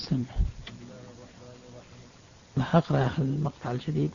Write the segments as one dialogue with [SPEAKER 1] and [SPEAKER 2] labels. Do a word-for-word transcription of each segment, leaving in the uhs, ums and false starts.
[SPEAKER 1] سمع. أقرأ يا أخي المقطع الجديد.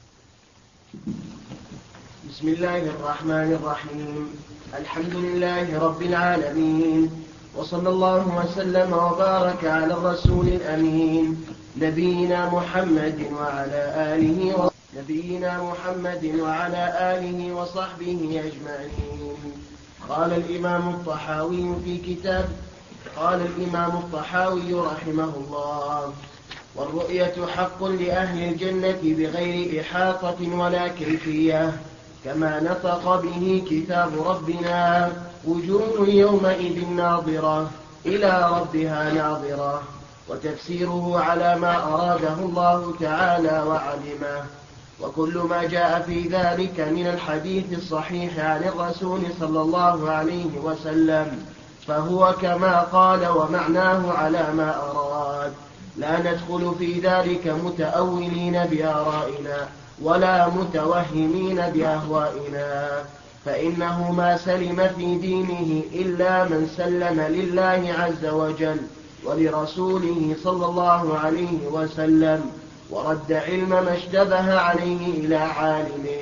[SPEAKER 2] بسم الله الرحمن الرحيم. الحمد لله رب العالمين، وصلى الله وسلم وبارك على الرسول الأمين نبينا محمد وعلى آله و... نبينا محمد وعلى آله وصحبه أجمعين. قال الإمام الطحاوي في كتاب قال الإمام الطحاوي رحمه الله: والرؤية حق لأهل الجنة بغير إحاطة ولا كيفية، كما نطق به كتاب ربنا: وجوه يومئذ ناظرة إلى ربها ناظرة. وتفسيره على ما أراده الله تعالى وعلمه، وكل ما جاء في ذلك من الحديث الصحيح عن الرسول صلى الله عليه وسلم فهو كما قال ومعناه على ما أراد. لا ندخل في ذلك متأولين بآرائنا ولا متوهمين بأهوائنا، فإنه ما سلم في دينه إلا من سلم لله عز وجل ولرسوله صلى الله عليه وسلم، ورد علم ما اشتبه عليه إلى عالمه.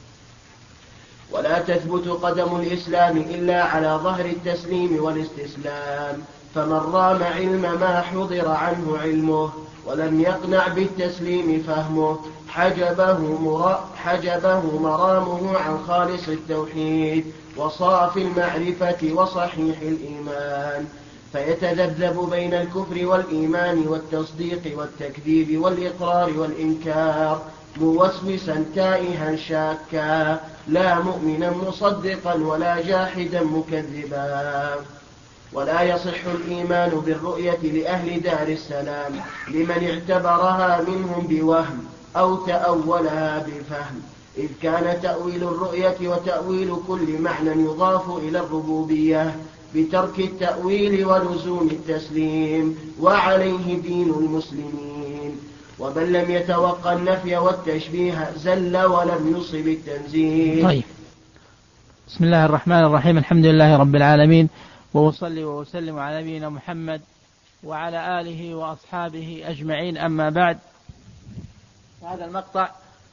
[SPEAKER 2] ولا تثبت قدم الإسلام إلا على ظهر التسليم والاستسلام، فمن رام علم ما حضر عنه علمه ولم يقنع بالتسليم فهمه حجبه, مر... حجبه مرامه عن خالص التوحيد وصافي المعرفة وصحيح الإيمان، فيتذبذب بين الكفر والإيمان والتصديق والتكذيب والإقرار والإنكار، موسوسا تائها شاكا، لا مؤمنا مصدقا ولا جاحدا مكذبا. ولا يصح الإيمان بالرؤية لأهل دار السلام لمن اعتبرها منهم بوهم أو تأولها بفهم، إذ كان تأويل الرؤية وتأويل كل معنى يضاف إلى الربوبية بترك التأويل ولزوم التسليم، وعليه دين المسلمين. ومن لم يتوقع النفي والتشبيه زل ولم يصب التنزيل.
[SPEAKER 1] طيب، بسم الله الرحمن الرحيم. الحمد لله رب العالمين، وأصلي وأسلم على نبينا محمد وعلى آله وأصحابه أجمعين. أما بعد، هذا المقطع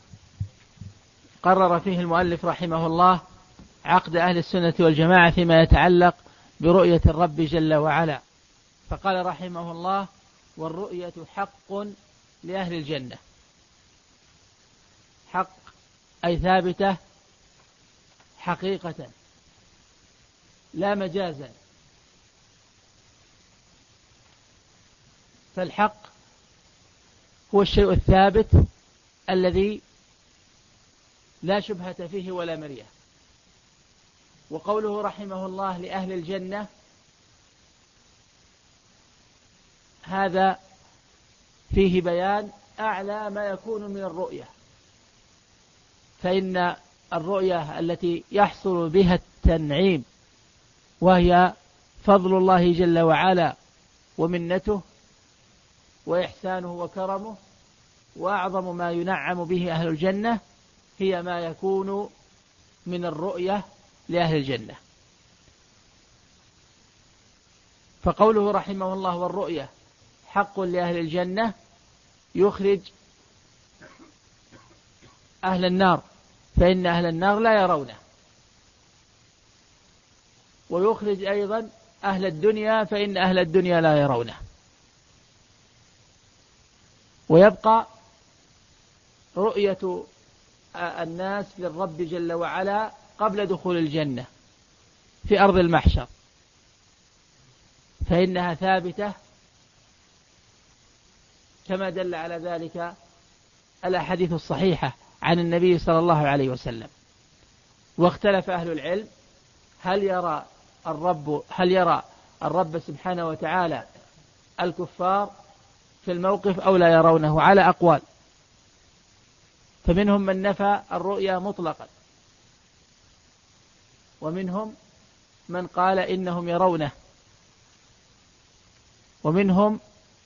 [SPEAKER 1] قرر فيه المؤلف رحمه الله عقد أهل السنة والجماعة فيما يتعلق برؤية الرب جل وعلا، فقال رحمه الله: والرؤية حق لأهل الجنة. حق أي ثابتة حقيقة لا مجازا، فالحق هو الشيء الثابت الذي لا شبهة فيه ولا مرية. وقوله رحمه الله لأهل الجنة، هذا فيه بيان أعلى ما يكون من الرؤية، فإن الرؤية التي يحصل بها التنعيم وهي فضل الله جل وعلا ومنته وإحسانه وكرمه، وأعظم ما ينعم به أهل الجنة هي ما يكون من الرؤية لأهل الجنة. فقوله رحمه الله والرؤية حق لأهل الجنة يخرج أهل النار، فإن أهل النار لا يرونه، ويخرج أيضا أهل الدنيا، فإن أهل الدنيا لا يرونه. ويبقى رؤية الناس للرب جل وعلا قبل دخول الجنة في أرض المحشر، فإنها ثابتة كما دل على ذلك الأحاديث الصحيحة عن النبي صلى الله عليه وسلم. واختلف أهل العلم هل يرى الرب هل يرى الرب سبحانه وتعالى الكفار في الموقف أو لا يرونه، على أقوال، فمنهم من نفى الرؤيا مطلقا، ومنهم من قال إنهم يرونه، ومنهم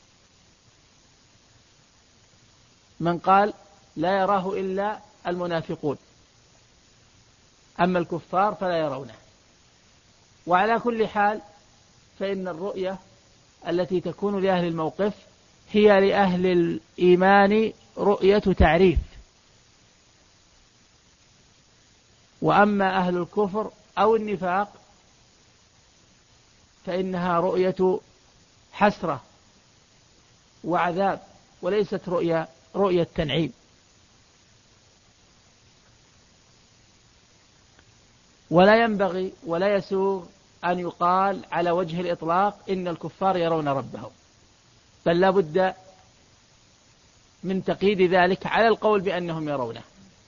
[SPEAKER 1] من قال لا يراه إلا المنافقون، أما الكفار فلا يرونه. وعلى كل حال فإن الرؤية التي تكون لأهل الموقف هي لأهل الإيمان رؤية تعريف، وأما أهل الكفر أو النفاق فإنها رؤية حسرة وعذاب، وليست رؤية رؤية تنعيم. ولا ينبغي ولا يسوغ أن يقال على وجه الإطلاق إن الكفار يرون ربهم، بل لا بد من تقييد ذلك على القول بأنهم يرونه،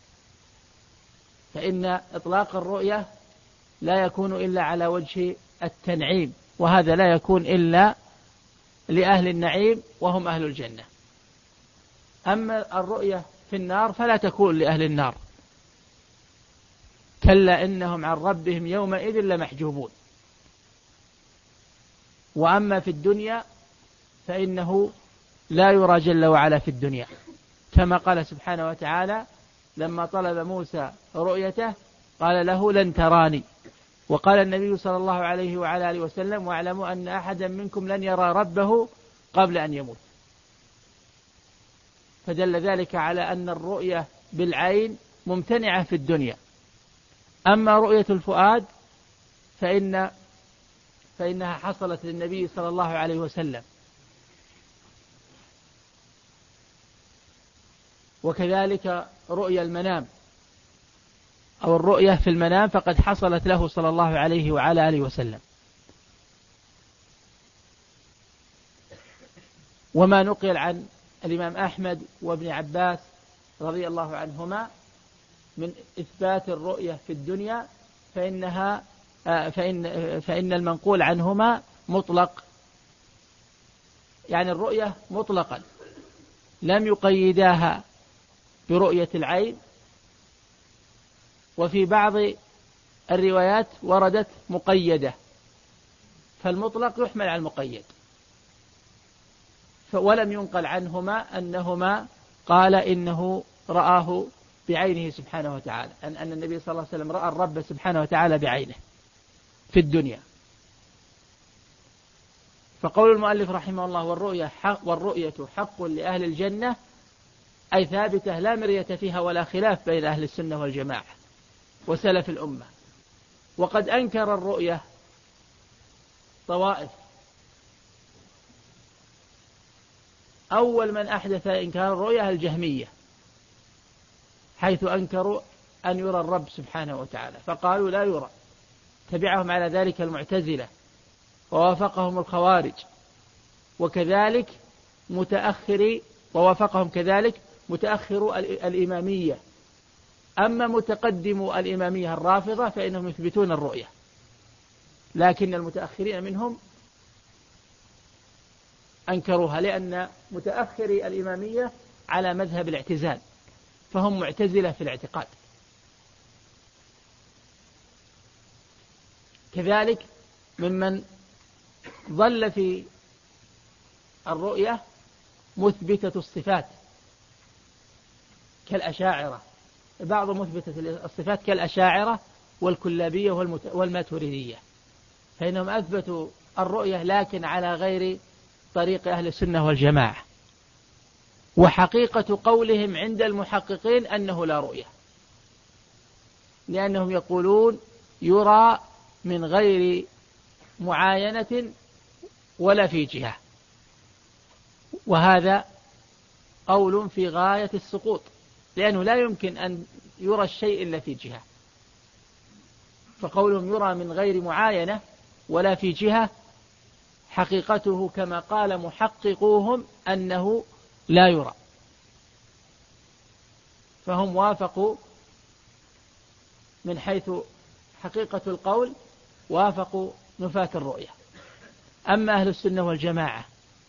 [SPEAKER 1] فإن إطلاق الرؤية لا يكون إلا على وجه التنعيم، وهذا لا يكون إلا لأهل النعيم وهم أهل الجنة. أما الرؤية في النار فلا تكون لأهل النار، كلا إنهم عن ربهم يومئذ لمحجوبون. وأما في الدنيا فإنه لا يرى جل وعلا في الدنيا، كما قال سبحانه وتعالى لما طلب موسى رؤيته قال له لن تراني، وقال النبي صلى الله عليه وعلى آله وسلم واعلموا أن أحدا منكم لن يرى ربه قبل أن يموت، فدل ذلك على أن الرؤية بالعين ممتنعة في الدنيا. أما رؤية الفؤاد فإن فإنها حصلت للنبي صلى الله عليه وسلم، وكذلك رؤيا المنام أو الرؤية في المنام فقد حصلت له صلى الله عليه وعلى آله وسلم. وما نقل عن الإمام أحمد وابن عباس رضي الله عنهما من إثبات الرؤية في الدنيا فإنها فإن, فإن المنقول عنهما مطلق، يعني الرؤية مطلقا لم يقيداها برؤية العين، وفي بعض الروايات وردت مقيدة، فالمطلق يحمل على المقيد. ولم ينقل عنهما أنهما قال إنه رآه بعينه سبحانه وتعالى، أن أن النبي صلى الله عليه وسلم رأى الرب سبحانه وتعالى بعينه في الدنيا. فقول المؤلف رحمه الله والرؤية حق والرؤية حق لأهل الجنة أي ثابتة لا مرية فيها ولا خلاف بين أهل السنة والجماعة وسلف الأمة. وقد أنكر الرؤية طوائف، أول من أحدث إنكار الرؤية الجهمية، حيث أنكروا أن يرى الرب سبحانه وتعالى فقالوا لا يرى. تبعهم على ذلك المعتزلة ووافقهم الخوارج، وكذلك متأخري ووافقهم كذلك متأخر الإمامية. أما متقدم الإمامية الرافضة فإنهم يثبتون الرؤية، لكن المتأخرين منهم أنكروها، لأن متأخري الإمامية على مذهب الاعتزال، فهم معتزلة في الاعتقاد. كذلك ممن ظل في الرؤية مثبتة الصفات كالأشاعرة، بعض مثبتة الصفات كالأشاعرة والكلابية والماتريدية، فإنهم أثبتوا الرؤية لكن على غير طريق أهل السنة والجماعة. وحقيقة قولهم عند المحققين أنه لا رؤية، لأنهم يقولون يرى من غير معاينة ولا في جهة، وهذا قول في غاية السقوط، لأنه لا يمكن أن يرى الشيء إلا في جهة. فقولهم يرى من غير معاينة ولا في جهة حقيقته كما قال محققوهم أنه لا يرى، فهم وافقوا من حيث حقيقة القول، وافقوا نفاة الرؤية. أما أهل السنة والجماعة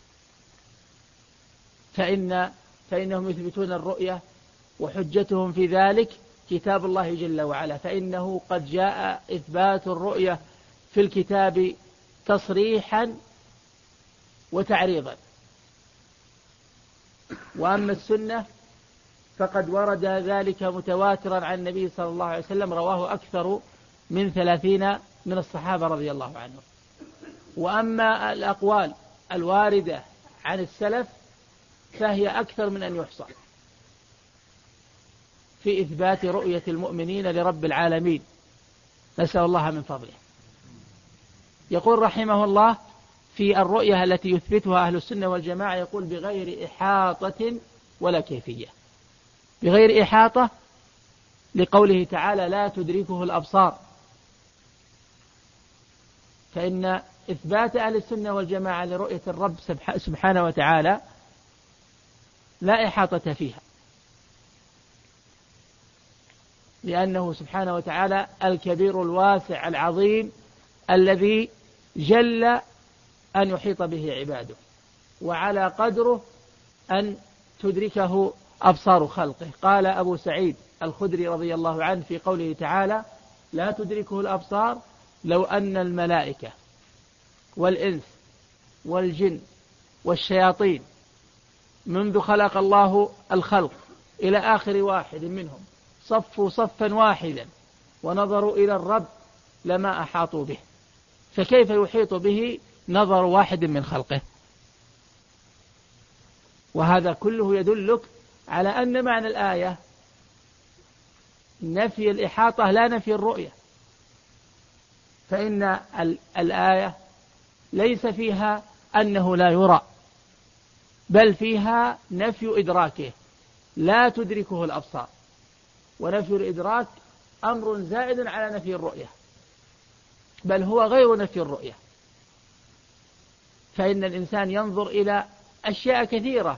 [SPEAKER 1] فإن فإنهم يثبتون الرؤية، وحجتهم في ذلك كتاب الله جل وعلا، فإنه قد جاء إثبات الرؤية في الكتاب تصريحا وتعريضا. وأما السنة فقد ورد ذلك متواترا عن النبي صلى الله عليه وسلم، رواه أكثر من ثلاثين من الصحابة رضي الله عنهم. وأما الأقوال الواردة عن السلف فهي أكثر من أن يحصى في إثبات رؤية المؤمنين لرب العالمين، نسأل الله من فضله. يقول رحمه الله في الرؤية التي يثبتها أهل السنة والجماعة، يقول بغير إحاطة ولا كيفية. بغير إحاطة لقوله تعالى لا تدركه الأبصار، فإن إثبات أهل السنة والجماعة لرؤية الرب سبحانه وتعالى لا إحاطة فيها، لأنه سبحانه وتعالى الكبير الواسع العظيم الذي جل أن يحيط به عباده، وعلى قدره أن تدركه أبصار خلقه. قال أبو سعيد الخدري رضي الله عنه في قوله تعالى لا تدركه الأبصار لو أن الملائكة والإنس والجن والشياطين منذ خلق الله الخلق إلى آخر واحد منهم صفوا صفا واحدا ونظروا إلى الرب لما أحاطوا به، فكيف يحيط به نظر واحد من خلقه؟ وهذا كله يدلك على أن معنى الآية نفي الإحاطة لا نفي الرؤية، فإن الآية ليس فيها أنه لا يرى، بل فيها نفي إدراكه، لا تدركه الأبصار، ونفي الإدراك أمر زائد على نفي الرؤية، بل هو غير نفي الرؤية. فإن الإنسان ينظر إلى أشياء كثيرة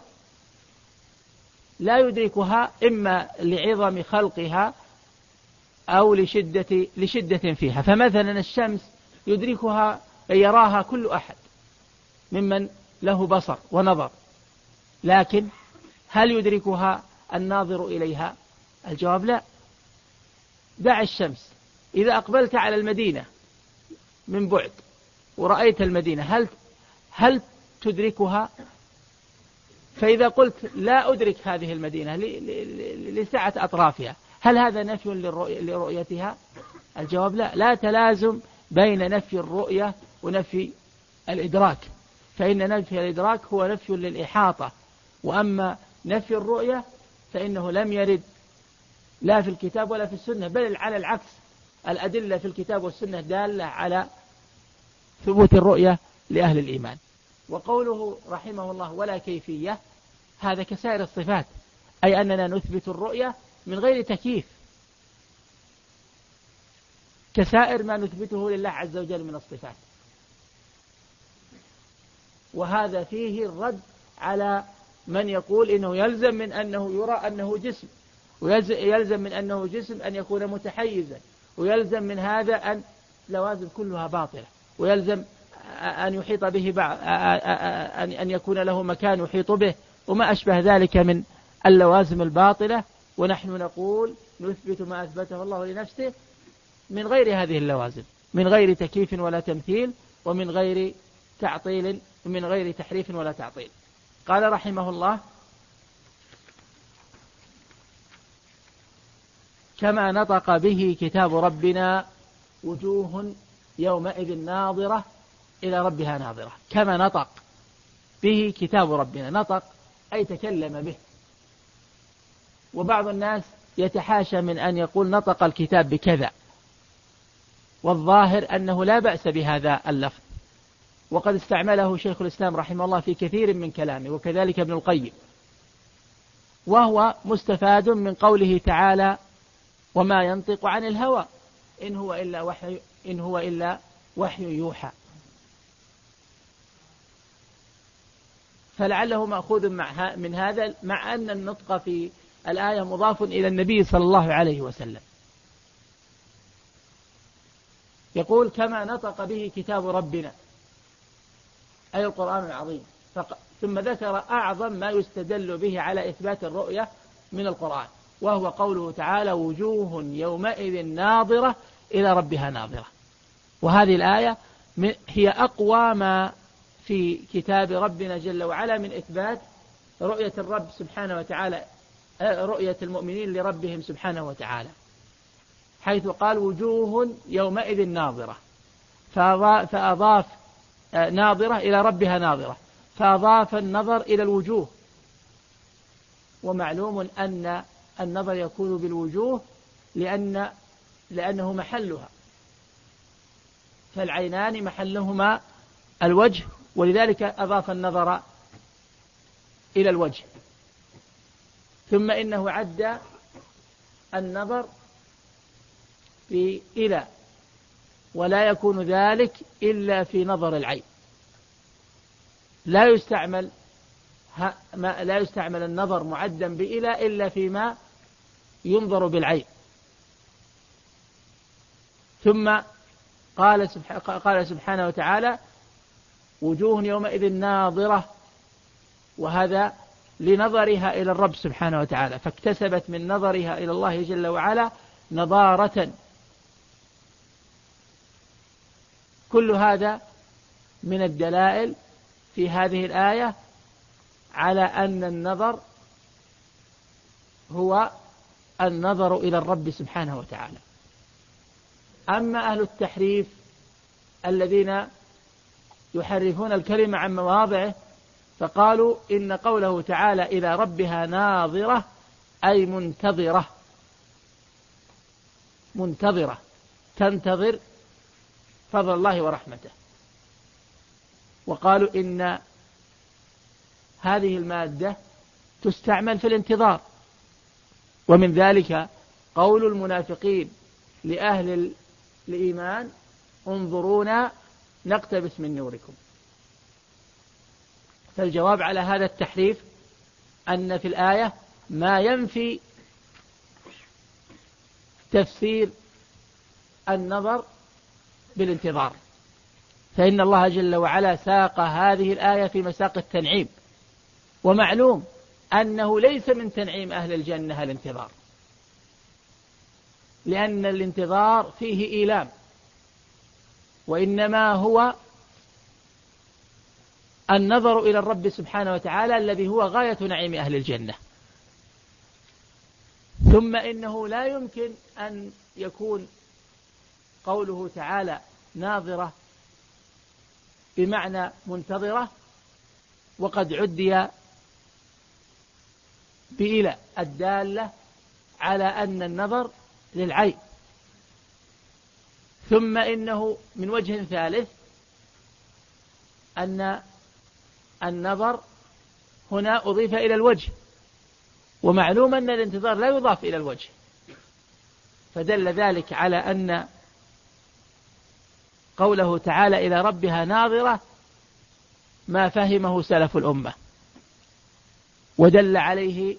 [SPEAKER 1] لا يدركها، إما لعظم خلقها أو لشدة, لشدة فيها. فمثلا الشمس يدركها يراها كل أحد ممن له بصر ونظر، لكن هل يدركها الناظر إليها؟ الجواب لا. دع الشمس، إذا أقبلت على المدينة من بعد ورأيت المدينة هل هل تدركها؟ فإذا قلت لا أدرك هذه المدينة لسعة أطرافها، هل هذا نفي لرؤيتها؟ الجواب لا. لا تلازم بين نفي الرؤية ونفي الإدراك، فإن نفي الإدراك هو نفي للإحاطة، وأما نفي الرؤية فإنه لم يرد لا في الكتاب ولا في السنة، بل على العكس، الأدلة في الكتاب والسنة دالة على ثبوت الرؤية لأهل الإيمان. وقوله رحمه الله ولا كيفية، هذا كسائر الصفات، أي أننا نثبت الرؤية من غير تكييف، كسائر ما نثبته لله عز وجل من الصفات. وهذا فيه الرد على من يقول إنه يلزم من أنه يرى أنه جسم، ويلزم من أنه جسم أن يكون متحيزا، ويلزم من هذا أن لوازم كلها باطلة، ويلزم أن يحيط به بعض، أن يكون له مكان يحيط به، وما أشبه ذلك من اللوازم الباطلة. ونحن نقول نثبت ما أثبته الله لنفسه من غير هذه اللوازم، من غير تكييف ولا تمثيل، ومن غير تعطيل، ومن غير تحريف ولا تعطيل. قال رحمه الله كما نطق به كتاب ربنا وجوه يومئذ ناظرة إلى ربها ناظرة. كما نطق به كتاب ربنا، نطق أي تكلم به. وبعض الناس يتحاشى من أن يقول نطق الكتاب بكذا، والظاهر أنه لا بأس بهذا اللفظ، وقد استعمله شيخ الإسلام رحمه الله في كثير من كلامه، وكذلك ابن القيم، وهو مستفاد من قوله تعالى وما ينطق عن الهوى إن هو إلا وحي, إن هو إلا وحي يوحى. فلعله مأخوذ من هذا، مع أن النطق في الآية مضاف إلى النبي صلى الله عليه وسلم. يقول كما نطق به كتاب ربنا، أي القرآن العظيم. ثم ذكر أعظم ما يستدل به على إثبات الرؤية من القرآن، وهو قوله تعالى وجوه يومئذ ناظرة إلى ربها ناظرة. وهذه الآية هي أقوى ما في كتاب ربنا جل وعلا من إثبات رؤية الرب سبحانه وتعالى، رؤية المؤمنين لربهم سبحانه وتعالى، حيث قال وجوه يومئذ ناظرة، فأضاف ناظرة إلى ربها ناظرة، فأضاف النظر إلى الوجوه، ومعلوم أن النظر يكون بالوجوه لأن لأنه محلها، فالعينان محلهما الوجه، ولذلك أضاف النظر إلى الوجه. ثم إنه عد النظر في إلى، ولا يكون ذلك إلا في نظر العين. لا يستعمل لا يستعمل النظر معدا بإلى إلا فيما ينظر بالعين. ثم قال سبحانه, قال سبحانه وتعالى: وجوه يومئذ ناظرة، وهذا لنظرها إلى الرب سبحانه وتعالى، فاكتسبت من نظرها إلى الله جل وعلا نضارة. كل هذا من الدلائل في هذه الآية على أن النظر هو النظر إلى الرب سبحانه وتعالى. أما أهل التحريف الذين يحرفون الكلمة عن مواضعه فقالوا إن قوله تعالى إلى ربها ناظرة أي منتظرة، منتظرة تنتظر فضل الله ورحمته. وقالوا إن هذه المادة تستعمل في الانتظار، ومن ذلك قول المنافقين لأهل الإيمان: انظرونا نقتبس من نوركم. فالجواب على هذا التحريف أن في الآية ما ينفي تفسير النظر بالانتظار، فإن الله جل وعلا ساق هذه الآية في مساق التنعيم، ومعلوم أنه ليس من تنعيم أهل الجنة الانتظار، لأن الانتظار فيه إيلام، وإنما هو النظر إلى الرب سبحانه وتعالى الذي هو غاية نعيم أهل الجنة. ثم إنه لا يمكن أن يكون قوله تعالى ناظرة بمعنى منتظرة وقد عدي بإلى الدالة على أن النظر للعين. ثم إنه من وجه ثالث أن النظر هنا أضيف إلى الوجه، ومعلوم أن الانتظار لا يضاف إلى الوجه، فدل ذلك على أن قوله تعالى إلى ربها ناظرة ما فهمه سلف الأمة، ودل عليه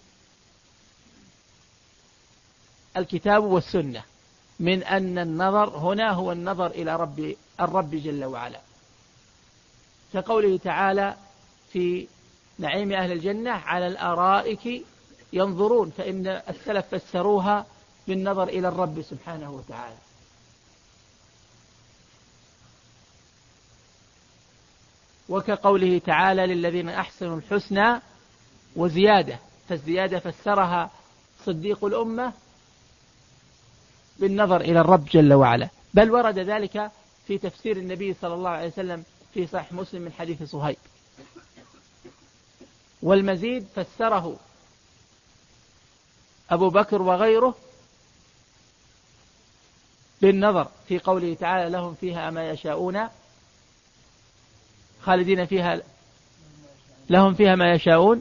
[SPEAKER 1] الكتاب والسنة من أن النظر هنا هو النظر إلى رب الرب جل وعلا، كقوله تعالى في نعيم أهل الجنة: على الأرائك ينظرون، فإن السلف فسروها بالنظر إلى الرب سبحانه وتعالى. وكقوله تعالى: للذين أحسنوا الحسنى وزيادة، فالزيادة فسرها صديق الأمة بالنظر إلى الرب جل وعلا، بل ورد ذلك في تفسير النبي صلى الله عليه وسلم في صحيح مسلم من حديث صهيب. والمزيد فسره أبو بكر وغيره بالنظر في قوله تعالى: لهم فيها ما يشاءون خالدين فيها، لهم فيها ما يشاءون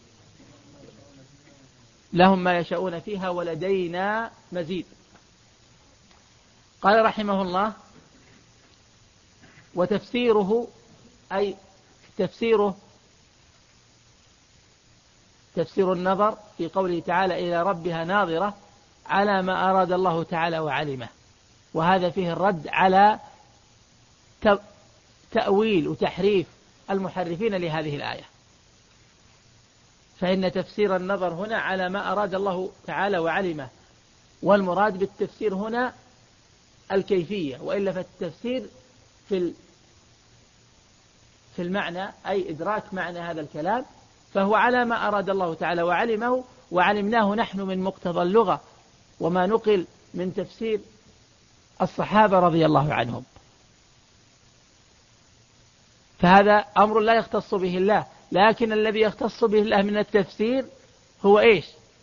[SPEAKER 1] لهم ما يشاءون فيها ولدينا مزيد. قال رحمه الله: وتفسيره أي تفسيره تفسير النظر في قوله تعالى إلى ربها ناظرة على ما أراد الله تعالى وعلمه، وهذا فيه الرد على تأويل وتحريف المحرفين لهذه الآية، فإن تفسير النظر هنا على ما أراد الله تعالى وعلمه، والمراد بالتفسير هنا الكيفية، وإلا فالتفسير في في المعنى أي إدراك معنى هذا الكلام، فهو على ما أراد الله تعالى وعلمه وعلمناه نحن من مقتضى اللغة وما نقل من تفسير الصحابة رضي الله عنهم. فهذا أمر لا يختص به الله، لكن الذي يختص به الله من التفسير هو إيش؟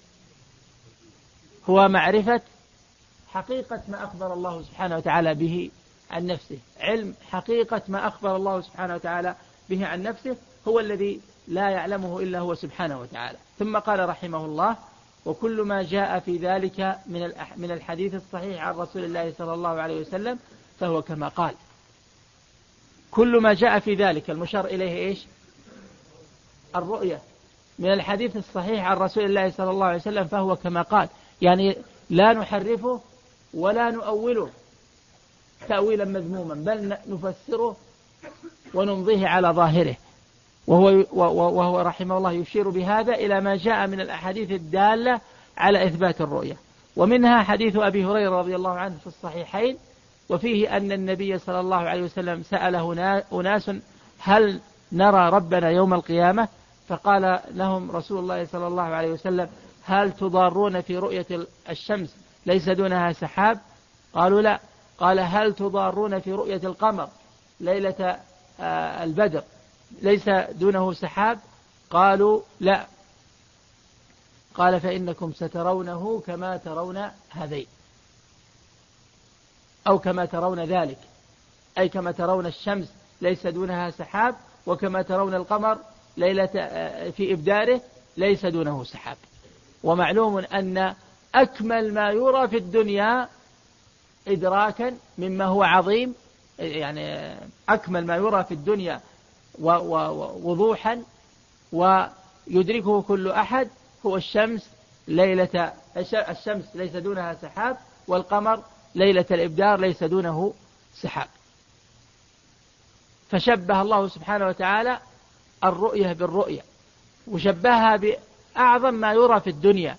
[SPEAKER 1] هو معرفة حقيقة ما أخبر الله سبحانه وتعالى به عن نفسه. علم حقيقة ما أخبر الله سبحانه وتعالى به عن نفسه هو الذي لا يعلمه إلا هو سبحانه وتعالى. ثم قال رحمه الله: وكل ما جاء في ذلك من من الحديث الصحيح عن رسول الله صلى الله عليه وسلم فهو كما قال. كل ما جاء في ذلك المشار إليه إيش؟ الرؤية من الحديث الصحيح عن رسول الله صلى الله عليه وسلم فهو كما قال، يعني لا نحرفه ولا نؤوله تأويلا مذموما، بل نفسره ونمضيه على ظاهره. وهو, وهو رحمه الله يشير بهذا إلى ما جاء من الأحاديث الدالة على إثبات الرؤية، ومنها حديث أبي هريرة رضي الله عنه في الصحيحين، وفيه أن النبي صلى الله عليه وسلم سأله أناس: هل نرى ربنا يوم القيامة؟ فقال لهم رسول الله صلى الله عليه وسلم: هل تضارون في رؤية الشمس ليس دونها سحاب؟ قالوا لا. قال: هل تضارون في رؤية القمر ليلة البدر ليس دونه سحاب؟ قالوا لا. قال: فإنكم سترونه كما ترون هذين، أو كما ترون ذلك، أي كما ترون الشمس ليس دونها سحاب، وكما ترون القمر ليلة في إبداره ليس دونه سحاب. ومعلوم أن أكمل ما يرى في الدنيا إدراكا مما هو عظيم، يعني أكمل ما يرى في الدنيا ووضوحا ويدركه كل أحد هو الشمس ليلة الشمس ليس دونها سحاب، والقمر ليلة الإبدار ليس دونه سحاب. فشبه الله سبحانه وتعالى الرؤية بالرؤية، وشبهها بأعظم ما يرى في الدنيا،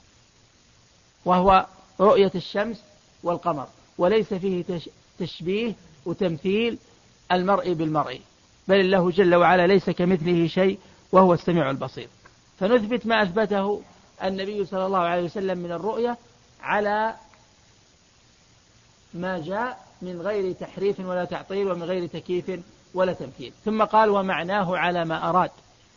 [SPEAKER 1] وهو رؤية الشمس والقمر، وليس فيه تشبيه وتمثيل المرء بالمرء، بل الله جل وعلا ليس كمثله شيء وهو السميع البصير. فنثبت ما أثبته النبي صلى الله عليه وسلم من الرؤية على ما جاء من غير تحريف ولا تعطيل، ومن غير تكييف ولا تمثيل. ثم قال: ومعناه على ما أراد.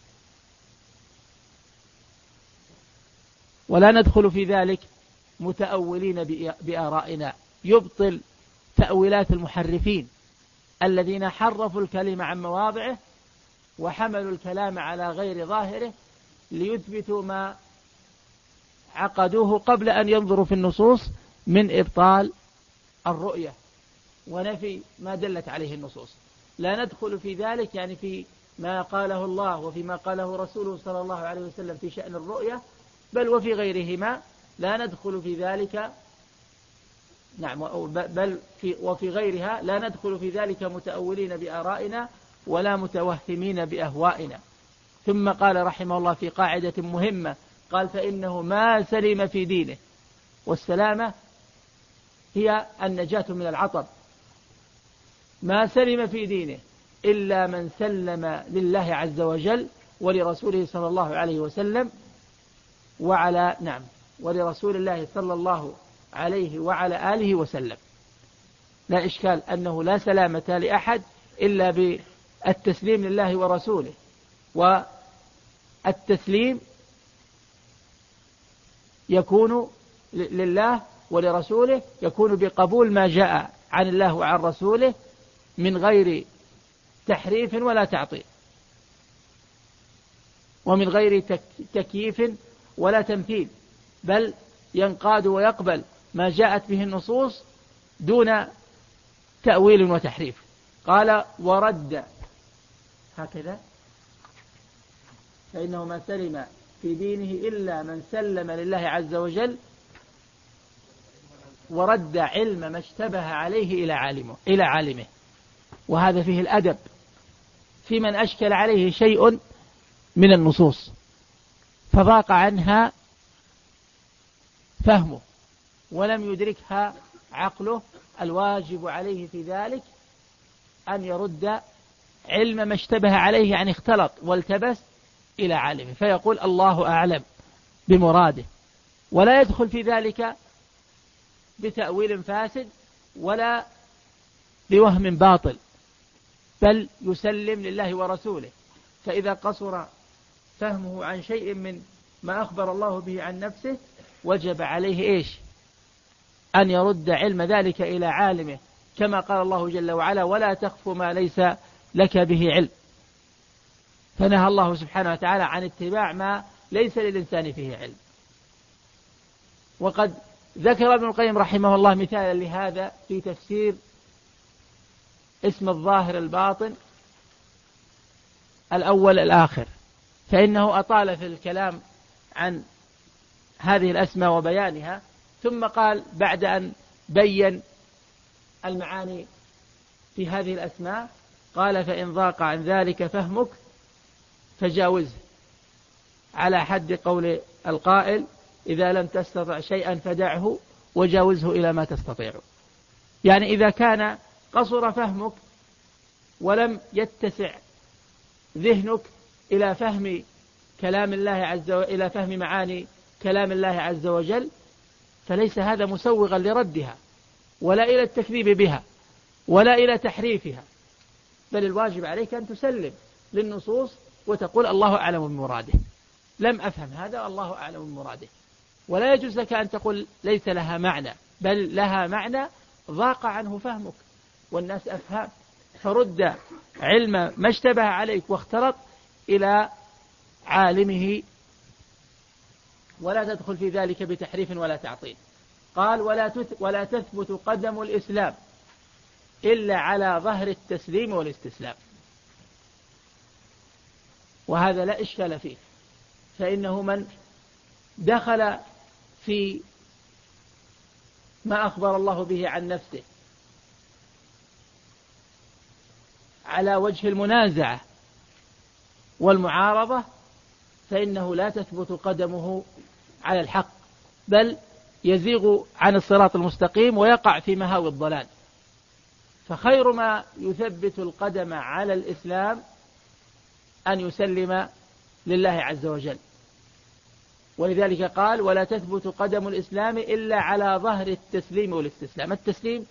[SPEAKER 1] ولا ندخل في ذلك متأولين بآرائنا، يبطل تأويلات المحرفين الذين حرفوا الكلمة عن مواضعه وحملوا الكلام على غير ظاهره ليثبتوا ما عقدوه قبل أن ينظروا في النصوص من إبطال الرؤية ونفي ما دلت عليه النصوص. لا ندخل في ذلك، يعني في ما قاله الله وفيما قاله رسوله صلى الله عليه وسلم في شأن الرؤية، بل وفي غيرهما لا ندخل في ذلك. نعم، بل في وفي غيرها لا ندخل في ذلك متأولين بآرائنا ولا متوهمين بأهوائنا. ثم قال رحمه الله في قاعدة مهمة، قال: فإنه ما سلم في دينه، والسلامة هي النجاة من العطب، ما سلم في دينه إلا من سلم لله عز وجل ولرسوله صلى الله عليه وسلم وعلى نعم ولرسول الله صلى الله عليه وعلى آله وسلم. لا إشكال أنه لا سلامة لأحد إلا بالتسليم لله ورسوله، والتسليم يكون لله ولرسوله يكون بقبول ما جاء عن الله وعن رسوله من غير تحريف ولا تعطيل، ومن غير تكييف ولا تمثيل، بل ينقاد ويقبل ما جاءت به النصوص دون تأويل وتحريف. قال: ورد هكذا، فإنه ما سلم في دينه إلا من سلم لله عز وجل ورد علم ما اشتبه عليه إلى عالمه إلى عالمه. وهذا فيه الأدب في من أشكل عليه شيء من النصوص فضاق عنها فهمه ولم يدركها عقله، الواجب عليه في ذلك أن يرد علم ما اشتبه عليه، يعني اختلط والتبس، إلى عالمه، فيقول: الله أعلم بمراده، ولا يدخل في ذلك بتأويل فاسد ولا بوهم باطل، بل يسلم لله ورسوله. فإذا قصر فهمه عن شيء من ما أخبر الله به عن نفسه وجب عليه إيش؟ أن يرد علم ذلك إلى عالمه، كما قال الله جل وعلا: ولا تخف ما ليس لك به علم. فنهى الله سبحانه وتعالى عن اتباع ما ليس للإنسان فيه علم. وقد ذكر ابن القيم رحمه الله مثالا لهذا في تفسير اسم الظاهر الباطن الأول الآخر، فإنه أطال في الكلام عن هذه الأسماء وبيانها، ثم قال بعد أن بين المعاني في هذه الأسماء قال: فإن ضاق عن ذلك فهمك فجاوزه، على حد قول القائل: إذا لم تستطع شيئا فدعه وجاوزه إلى ما تستطيع. يعني إذا كان قصر فهمك ولم يتسع ذهنك إلى فهم كلام الله عز وجل، إلى فهم معاني كلام الله عز وجل، فليس هذا مسوغا لردها ولا إلى التكذيب بها ولا إلى تحريفها، بل الواجب عليك أن تسلم للنصوص وتقول: الله أعلم بمراده، لم أفهم هذا، الله أعلم بمراده. ولا يجوز لك أن تقول ليس لها معنى، بل لها معنى ضاق عنه فهمك، والناس أفهام، فرد علم ما اشتبه عليك واختلط إلى عالمه، ولا تدخل في ذلك بتحريف ولا تعطيل. قال: ولا ولا تثبت قدم الإسلام إلا على ظهر التسليم والاستسلام. وهذا لا إشكال فيه، فإنه من دخل في ما أخبر الله به عن نفسه على وجه المنازعة والمعارضة فإنه لا تثبت قدمه على الحق، بل يزيغ عن الصراط المستقيم ويقع في مهاوي الضلال. فخير ما يثبت القدم على الإسلام أن يسلم لله عز وجل. ولذلك قال: ولا تثبت قدم الإسلام إلا على ظهر التسليم والاستسلام. التسليم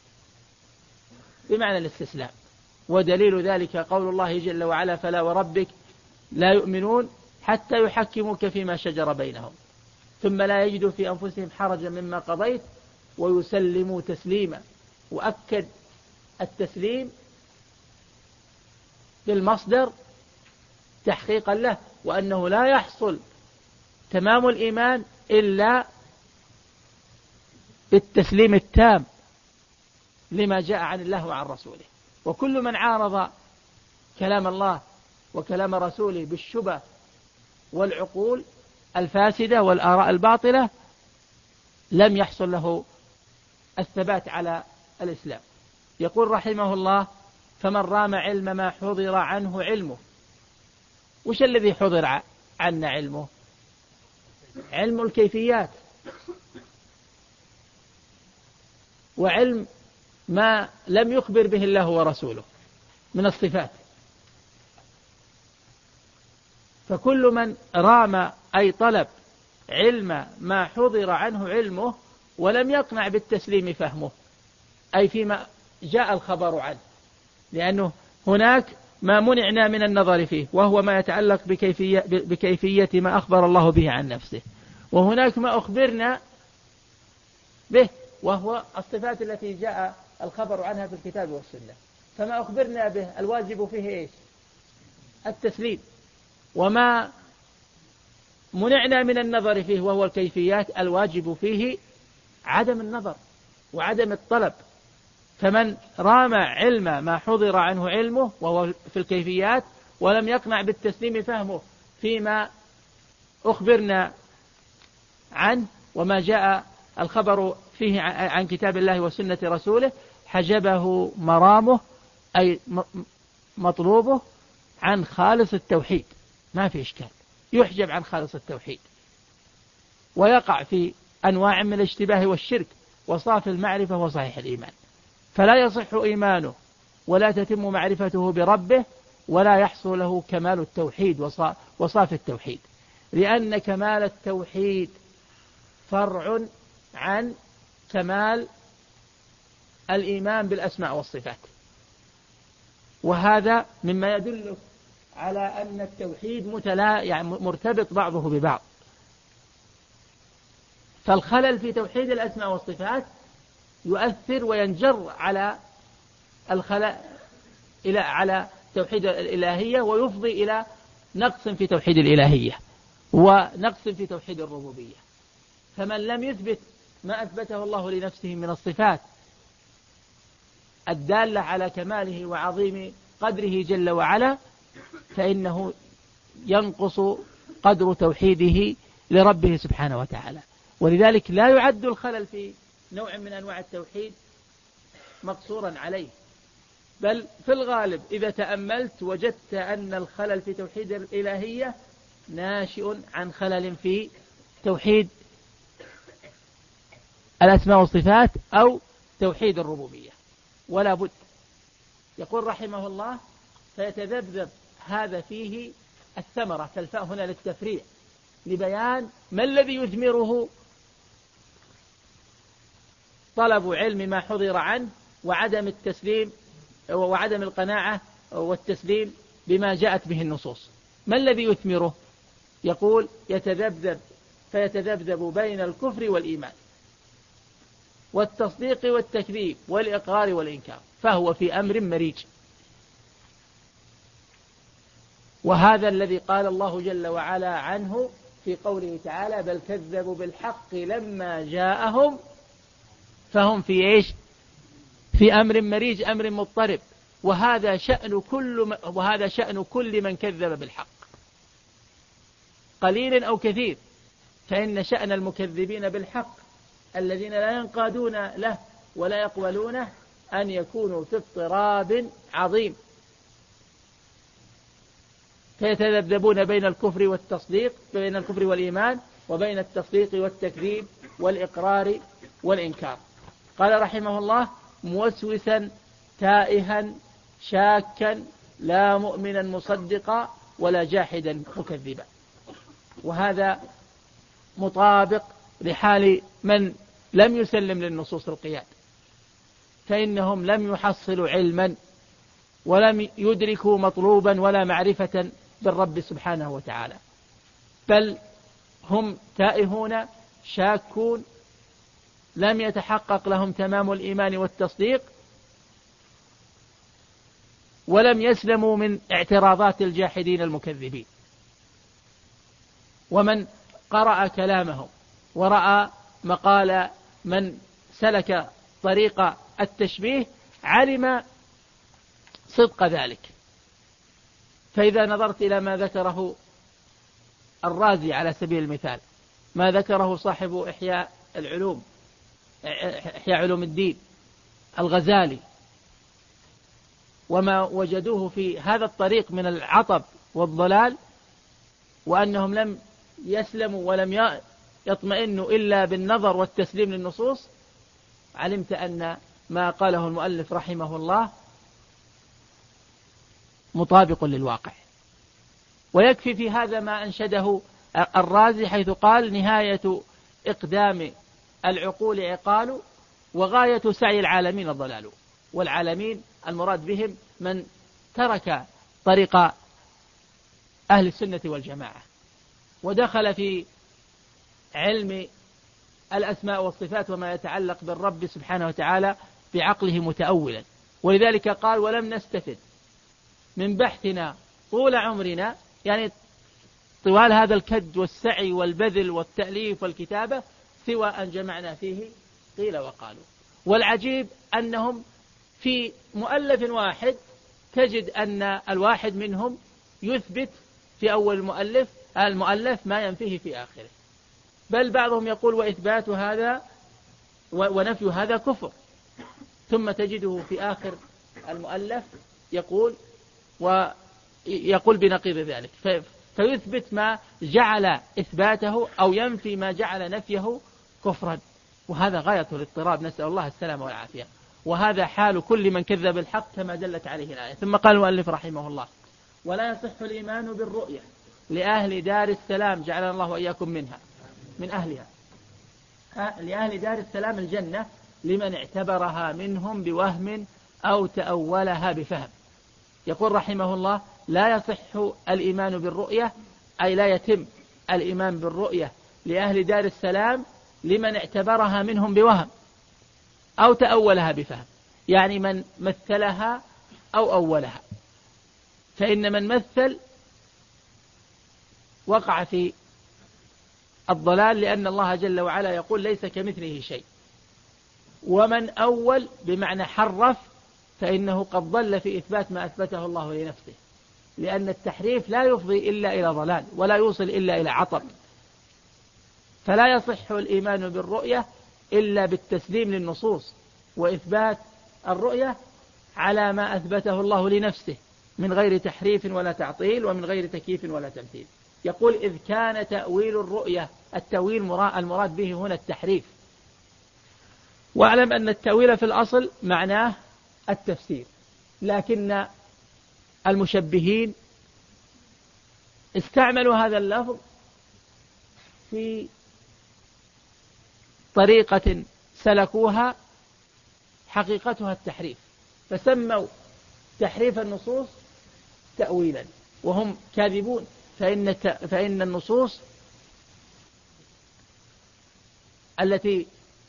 [SPEAKER 1] بمعنى الاستسلام، ودليل ذلك قول الله جل وعلا: فلا وربك لا يؤمنون حتى يحكموك فيما شجر بينهم ثم لا يجدوا في أنفسهم حرجا مما قضيت ويسلموا تسليما. وأكد التسليم بالمصدر تحقيقا له، وأنه لا يحصل تمام الإيمان إلا بالتسليم التام لما جاء عن الله وعن رسوله. وكل من عارض كلام الله وكلام رسوله بالشبه والعقول الفاسدة والآراء الباطلة لم يحصل له الثبات على الإسلام. يقول رحمه الله: فمن رام علم ما حضر عنه علمه. وش الذي حضر عنا علمه؟ علم الكيفيات، وعلم ما لم يخبر به الله ورسوله من الصفات. فكل من رام أي طلب علم ما حضر عنه علمه ولم يقنع بالتسليم فهمه، أي فيما جاء الخبر عنه، لأنه هناك ما منعنا من النظر فيه وهو ما يتعلق بكيفية, بكيفية ما أخبر الله به عن نفسه، وهناك ما أخبرنا به وهو الصفات التي جاء الخبر عنها في الكتاب والسنة. فما أخبرنا به الواجب فيه إيش؟ التسليم. وما منعنا من النظر فيه وهو الكيفيات الواجب فيه عدم النظر وعدم الطلب. فمن رام علم ما حضر عنه علمه وهو في الكيفيات ولم يقنع بالتسليم فهمه فيما أخبرنا عنه وما جاء الخبر فيه عن كتاب الله وسنة رسوله، حجبه مرامه أي مطلوبه عن خالص التوحيد. ما في إشكال، يحجب عن خالص التوحيد ويقع في أنواع من الاشتباه والشرك وصاف المعرفة وصحيح الإيمان، فلا يصح إيمانه ولا تتم معرفته بربه ولا يحصل له كمال التوحيد وصاف التوحيد، لأن كمال التوحيد فرع عن كمال الإيمان بالأسماء والصفات. وهذا مما يدل على أن التوحيد متلا يعني مرتبط بعضه ببعض، فالخلل في توحيد الأسماء والصفات يؤثر وينجر على الخلل إلى على توحيد الإلهية، ويفضي إلى نقص في توحيد الإلهية ونقص في توحيد الربوبية. فمن لم يثبت ما أثبته الله لنفسه من الصفات الدالة على كماله وعظيم قدره جل وعلا، فإنه ينقص قدر توحيده لربه سبحانه وتعالى. ولذلك لا يعد الخلل في نوع من أنواع التوحيد مقصورا عليه، بل في الغالب إذا تأملت وجدت أن الخلل في توحيد الإلهية ناشئ عن خلل في توحيد الأسماء والصفات أو توحيد الربوبية، ولا بد. يقول رحمه الله: فيتذبذب هذا فيه الثمرة، فالفاء هنا للتفريع لبيان ما الذي يثمره طلب علم ما حضر عنه وعدم التسليم وعدم القناعة والتسليم بما جاءت به النصوص. ما الذي يثمره؟ يقول: يتذبذب فيتذبذب بين الكفر والإيمان والتصديق والتكذيب والإقرار والإنكار، فهو في أمر مريج. وهذا الذي قال الله جل وعلا عنه في قوله تعالى: بل كذبوا بالحق لما جاءهم فهم في إيش؟ في أمر مريج، أمر مضطرب. وهذا شأن كل وهذا شأن كل من كذب بالحق، قليل أو كثير. فإن شأن المكذبين بالحق الذين لا ينقادون له ولا يقبلونه أن يكونوا في اضطراب عظيم، فيتذبذبون بين الكفر والتصديق، بين الكفر والإيمان، وبين التصديق والتكذيب والإقرار والإنكار. قال رحمه الله: موسوسا تائها شاكا لا مؤمنا مصدقا ولا جاحدا مكذبا. وهذا مطابق لحال من لم يسلم للنصوص القياد، فإنهم لم يحصلوا علما ولم يدركوا مطلوبا ولا معرفة بالرب سبحانه وتعالى، بل هم تائهون شاكون، لم يتحقق لهم تمام الإيمان والتصديق، ولم يسلموا من اعتراضات الجاحدين المكذبين. ومن قرأ كلامهم ورأى مقال من سلك طريق التشبيه علم صدق ذلك. فإذا نظرت إلى ما ذكره الرازي على سبيل المثال، ما ذكره صاحب إحياء العلوم إحياء علوم الدين الغزالي، وما وجدوه في هذا الطريق من العطب والضلال، وأنهم لم يسلموا ولم يطمئنوا إلا بالنظر والتسليم للنصوص، علمت أن ما قاله المؤلف رحمه الله مطابق للواقع. ويكفي في هذا ما أنشده الرازي حيث قال: نهاية إقدام العقول عقال وغاية سعي العالمين ضلال. والعالمين المراد بهم من ترك طريق أهل السنة والجماعة ودخل في علم الأسماء والصفات وما يتعلق بالرب سبحانه وتعالى بعقله متأولا. ولذلك قال: ولم نستفد من بحثنا طول عمرنا، يعني طوال هذا الكد والسعي والبذل والتأليف والكتابة، سوى أن جمعنا فيه قيل وقالوا. والعجيب أنهم في مؤلف واحد تجد أن الواحد منهم يثبت في أول المؤلف المؤلف ما ينفيه في آخره، بل بعضهم يقول: وإثبات هذا ونفي هذا كفر. ثم تجده في آخر المؤلف يقول ويقول بنقيض ذلك، فيثبت ما جعل إثباته أو ينفي ما جعل نفيه كفرا. وهذا غاية الاضطراب، نسأل الله السلامة والعافية. وهذا حال كل من كذب الحق كما دلت عليه الآية. ثم قال المؤلف رحمه الله: ولا يصح الإيمان بالرؤية لأهل دار السلام، جعلنا الله وإياكم منها من أهلها، لأهل دار السلام الجنة، لمن اعتبرها منهم بوهم أو تأولها بفهم. يقول رحمه الله: لا يصح الإيمان بالرؤية، أي لا يتم الإيمان بالرؤية لأهل دار السلام لمن اعتبرها منهم بوهم أو تأولها بفهم، يعني من مثلها أو أولها، فإن من مثل وقع في الضلال، لأن الله جل وعلا يقول ليس كمثله شيء. ومن أول بمعنى حرف فإنه قد ضل في إثبات ما أثبته الله لنفسه، لأن التحريف لا يفضي إلا إلى ضلال ولا يوصل إلا إلى عطب، فلا يصح الإيمان بالرؤية إلا بالتسليم للنصوص وإثبات الرؤية على ما أثبته الله لنفسه من غير تحريف ولا تعطيل ومن غير تكييف ولا تمثيل. يقول إذ كان تأويل الرؤية، التأويل المراد به هنا التحريف. واعلم أن التأويل في الأصل معناه التفسير، لكن المشبهين استعملوا هذا اللفظ في طريقة سلكوها حقيقتها التحريف، فسموا تحريف النصوص تأويلا وهم كاذبون، فإن, فإن النصوص التي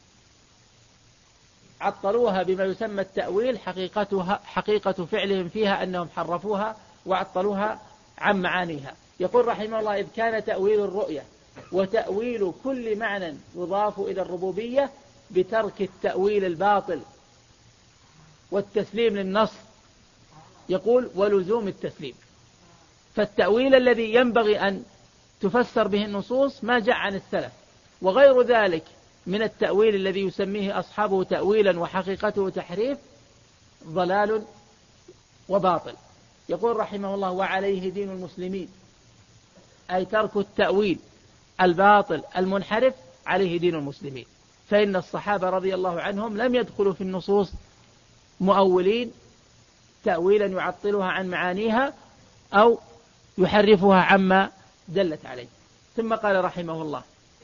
[SPEAKER 1] عطلوها بما يسمى التأويل حقيقتها حقيقة فعلهم فيها أنهم حرفوها وعطلوها عن معانيها. يقول رحمه الله إذ كان تأويل الرؤية وتأويل كل معنى يضاف إلى الربوبية بترك التأويل الباطل والتسليم للنص، يقول ولزوم التسليم. فالتأويل الذي ينبغي أن تفسر به النصوص ما جاء عن السلف، وغير ذلك من التأويل الذي يسميه أصحابه تأويلا وحقيقته تحريف ضلال وباطل. يقول رحمه الله وعليه دين المسلمين، أي ترك التأويل الباطل المنحرف عليه دين المسلمين، فإن الصحابة رضي الله عنهم لم يدخلوا في النصوص مؤولين تأويلا يعطلها عن معانيها أو يحرفها عما دلت عليه. ثم قال رحمه الله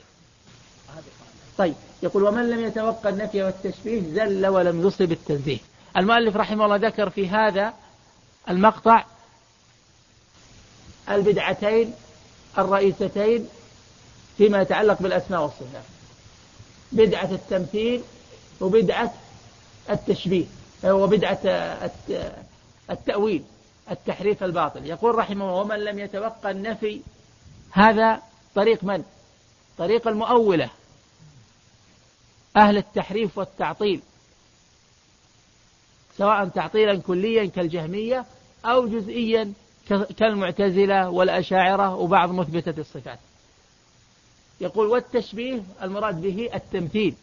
[SPEAKER 1] طيب يقول ومن لم يتوقع النفي والتشبيه زل ولم يصب التنزيه. المؤلف رحمه الله ذكر في هذا المقطع البدعتين الرئيستين فيما يتعلق بالأسماء والصفات، بدعة التمثيل وبدعة التشبيه وبدعة التأويل التحريف الباطل. يقول رحمه الله ومن لم يتوقع النفي، هذا طريق من؟ طريق المؤولة أهل التحريف والتعطيل، سواء تعطيلا كليا كالجهمية أو جزئيا كالمعتزلة والأشاعرة وبعض مثبتة الصفات. يقول والتشبيه المراد به التمثيل.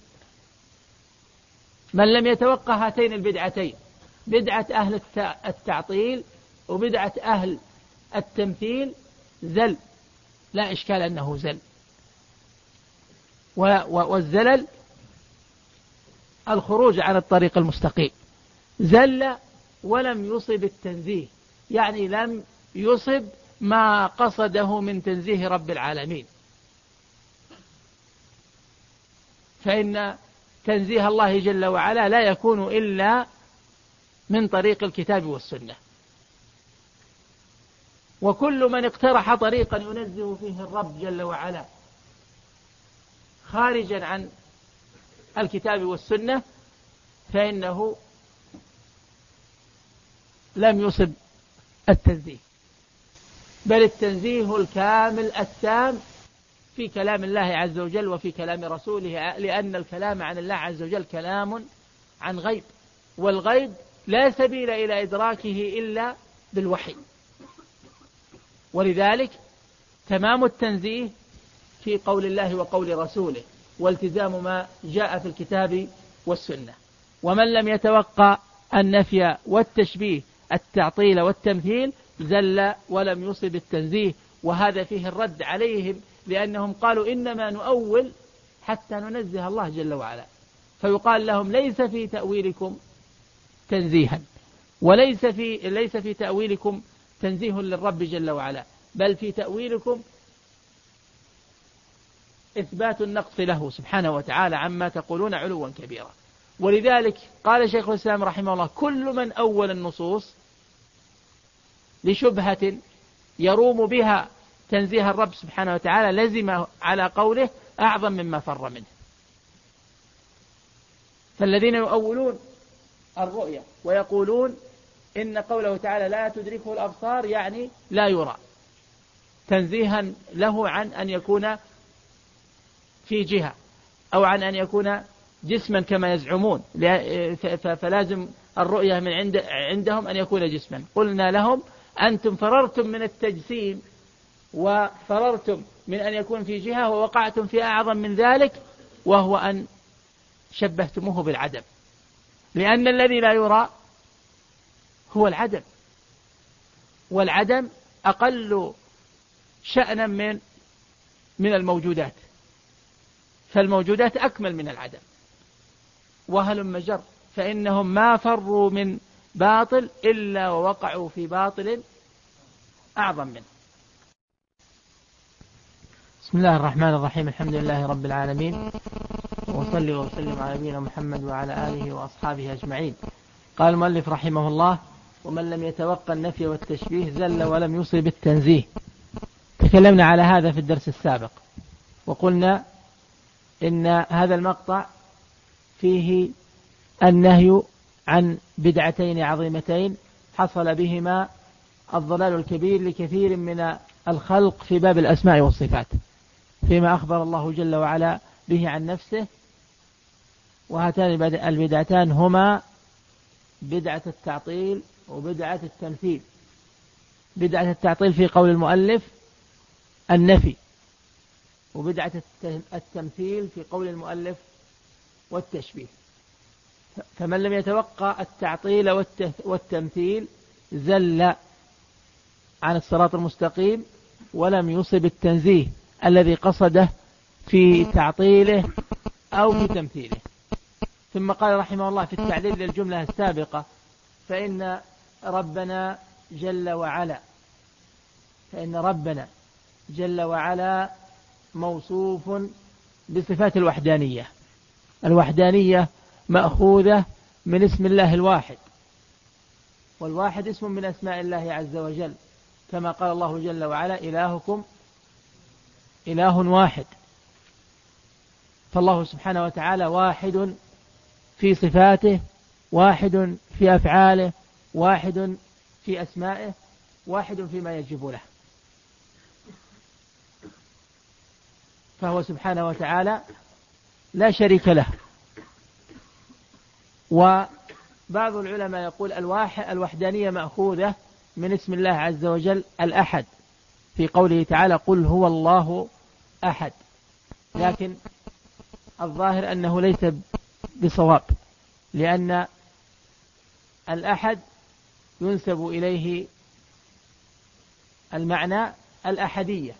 [SPEAKER 1] من لم يتوقع هاتين البدعتين، بدعة أهل التعطيل وبدعة أهل التمثيل، زل، لا إشكال أنه زل. والزلل الخروج عن الطريق المستقيم. زل ولم يصب التنزيه، يعني لم يصب ما قصده من تنزيه رب العالمين، فإن تنزيه الله جل وعلا لا يكون إلا من طريق الكتاب والسنة. وكل من اقترح طريقا ينزه فيه الرب جل وعلا خارجا عن الكتاب والسنة فإنه لم يصب التنزيه، بل التنزيه الكامل التام في كلام الله عز وجل وفي كلام رسوله، لأن الكلام عن الله عز وجل كلام عن غيب، والغيب لا سبيل إلى إدراكه إلا بالوحي. ولذلك تمام التنزيه في قول الله وقول رسوله والتزام ما جاء في الكتاب والسنة. ومن لم يتوقع النفي والتشبيه التعطيل والتمثيل زل ولم يصب التنزيه. وهذا فيه الرد عليهم، لأنهم قالوا إنما نؤول حتى ننزه الله جل وعلا، فيقال لهم ليس في تأويلكم تنزيها، وليس في ليس في تأويلكم تنزيه للرب جل وعلا، بل في تأويلكم إثبات النقص له سبحانه وتعالى عما تقولون علوا كبيرا. ولذلك قال شيخ الإسلام رحمه الله كل من أول النصوص لشبهة يروم بها تنزيه الرب سبحانه وتعالى لزم على قوله أعظم مما فر منه. فالذين يؤولون الرؤيا ويقولون إن قوله تعالى لا تدركه الأبصار يعني لا يرى، تنزيها له عن أن يكون في جهة أو عن أن يكون جسما كما يزعمون، فلازم الرؤية من عند عندهم أن يكون جسما. قلنا لهم أنتم فررتم من التجسيم وفررتم من أن يكون في جهة ووقعتم في أعظم من ذلك، وهو أن شبهتموه بالعدم، لأن الذي لا يرى هو العدم، والعدم أقل شأنا من من الموجودات، فالموجودات أكمل من العدم. وهلم جر، فإنهم ما فروا من باطل إلا ووقعوا في باطل أعظم منه. بسم الله الرحمن الرحيم، الحمد لله رب العالمين، وصلي وسلم على نبينا محمد وعلى آله وأصحابه أجمعين. قال المؤلف رحمه الله: ومن لم يتوقع النفي والتشبيه زل ولم يوصل بالتنزيه. تكلمنا على هذا في الدرس السابق، وقلنا إن هذا المقطع فيه النهي عن بدعتين عظيمتين حصل بهما الضلال الكبير لكثير من الخلق في باب الأسماء والصفات، فيما أخبر الله جل وعلا به عن نفسه. وهاتان البدعتان هما بدعة التعطيل وبدعة التمثيل. بدعة التعطيل في قول المؤلف النفي، وبدعة التمثيل في قول المؤلف والتشبيه. فمن لم يتوقع التعطيل والتمثيل زل عن الصراط المستقيم ولم يصب التنزيه الذي قصده في تعطيله أو في تمثيله. ثم قال رحمه الله في التعليل للجملة السابقة: فإن ربنا جل وعلا فإن ربنا جل وعلا موصوف بصفات الوحدانية. الوحدانية مأخوذة من اسم الله الواحد، والواحد اسم من أسماء الله عز وجل، كما قال الله جل وعلا: إلهكم إله واحد. فالله سبحانه وتعالى واحد في صفاته، واحد في أفعاله، واحد في أسمائه، واحد فيما يجب له. فهو سبحانه وتعالى لا شريك له. وبعض العلماء يقول الوحدانية مأخوذة من اسم الله عز وجل الأحد، في قوله تعالى: قل هو الله أحد. لكن الظاهر أنه ليس بصواب، لأن الأحد ينسب إليه المعنى الأحدية،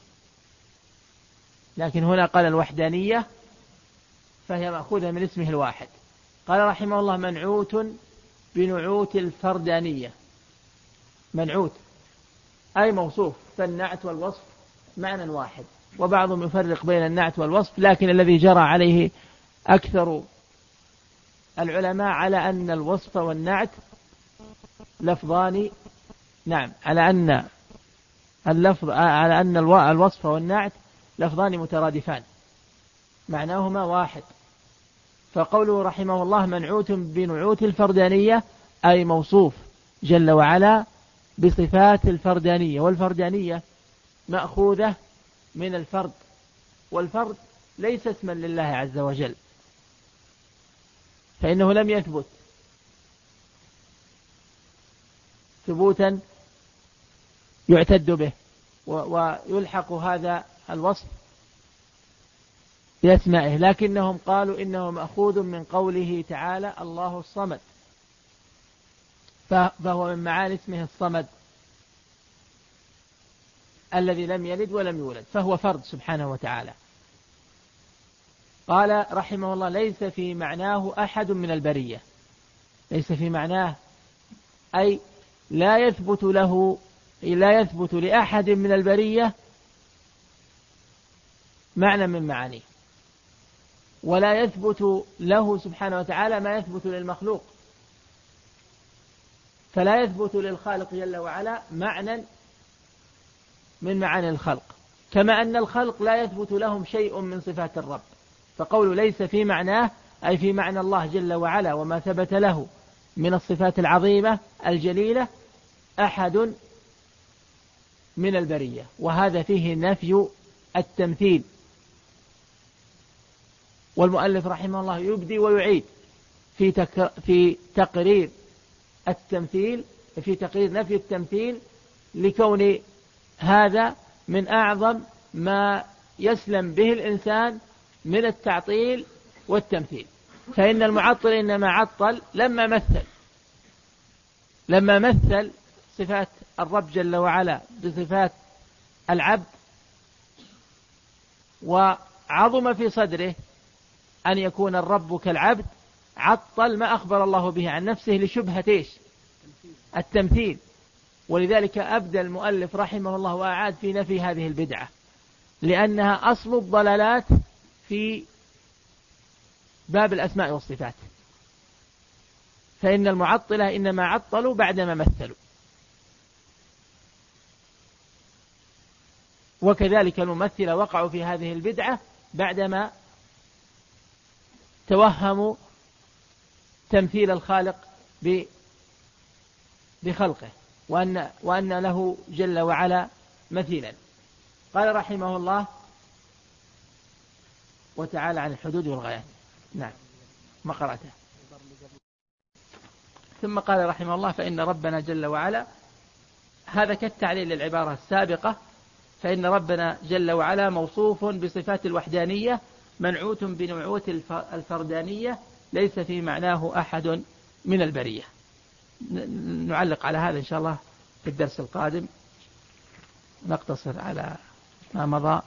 [SPEAKER 1] لكن هنا قال الوحدانية فهي مأخوذة من اسمه الواحد. قال رحمه الله: منعوت بنعوت الفردانية. منعوت أي موصوف، فالنعت والوصف معنى واحد. وبعضهم يفرق بين النعت والوصف، لكن الذي جرى عليه أكثر العلماء على أن الوصف والنعت لفظان. نعم، على أن اللفظ على أن الوصف والنعت لفظان مترادفان معناهما واحد. فقوله رحمه الله: منعوت بنعوت الفردانية أي موصوف جل وعلا بصفات الفردانية. والفردانية مأخوذة من الفرد، والفرد ليس اسما لله عز وجل، فإنه لم يثبت ثبوتا يعتد به ويلحق هذا الوصف بأسمائه، لكنهم قالوا إنه مأخوذ من قوله تعالى: الله الصمد، فهو من معاني اسمه الصمد الذي لم يلد ولم يولد، فهو فرد سبحانه وتعالى. قال رحمه الله: ليس في معناه أحد من البرية. ليس في معناه أي لا يثبت له لا يثبت لأحد من البرية معنى من معانيه، ولا يثبت له سبحانه وتعالى ما يثبت للمخلوق. فلا يثبت للخالق جل وعلا معنى من معاني الخلق، كما أن الخلق لا يثبت لهم شيء من صفات الرب. فقول ليس في معناه أي في معنى الله جل وعلا وما ثبت له من الصفات العظيمة الجليلة أحد من البرية، وهذا فيه نفي التمثيل. والمؤلف رحمه الله يبدي ويعيد في تك... في تقرير التمثيل، في تقرير نفي التمثيل، لكون هذا من أعظم ما يسلم به الإنسان من التعطيل والتمثيل. فإن المعطل إنما عطل لما مثل لما مثل صفات الرب جل وعلا بصفات العبد، وعظم في صدره أن يكون الرب كالعبد، عطل ما أخبر الله به عن نفسه لشبهة إيش؟ التمثيل. ولذلك أبدى المؤلف رحمه الله وأعاد في نفي هذه البدعة، لأنها أصل الضلالات في باب الأسماء والصفات. فإن المعطلة إنما عطلوا بعدما مثلوا، وكذلك الممثلة وقعوا في هذه البدعة بعدما توهموا تمثيل الخالق بخلقه، وأن, وأن له جل وعلا مثيلا. قال رحمه الله وتعالى عن الحدود والغايات. نعم ما قرأته. ثم قال رحمه الله فإن ربنا جل وعلا، هذا كالتعليل للعبارة السابقة، فإن ربنا جل وعلا موصوف بصفات الوحدانية منعوت بنعوت الفردانية ليس في معناه أحد من البرية. نعلق على هذا إن شاء الله في الدرس القادم، نقتصر على ما مضى.